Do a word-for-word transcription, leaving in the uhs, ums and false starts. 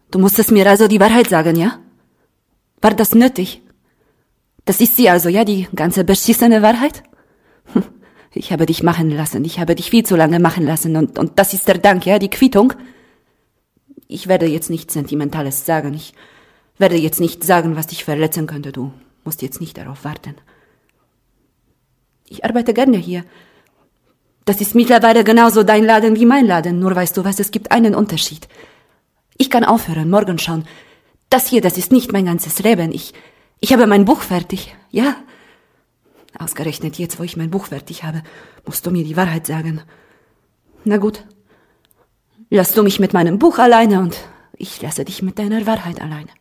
Du musstest mir also die Wahrheit sagen, ja? War das nötig? Das ist sie also, ja, die ganze beschissene Wahrheit? Ich habe dich machen lassen, ich habe dich viel zu lange machen lassen und, und das ist der Dank, ja, die Quittung? Ich werde jetzt nichts Sentimentales sagen, ich werde jetzt nicht sagen, was dich verletzen könnte, du musst jetzt nicht darauf warten. Ich arbeite gerne hier. Das ist mittlerweile genauso dein Laden wie mein Laden, nur weißt du was, es gibt einen Unterschied. Ich kann aufhören, morgen schon. Das hier, das ist nicht mein ganzes Leben. Ich, ich habe mein Buch fertig, ja. Ausgerechnet jetzt, wo ich mein Buch fertig habe, musst du mir die Wahrheit sagen. Na gut, lass du mich mit meinem Buch alleine und ich lasse dich mit deiner Wahrheit alleine.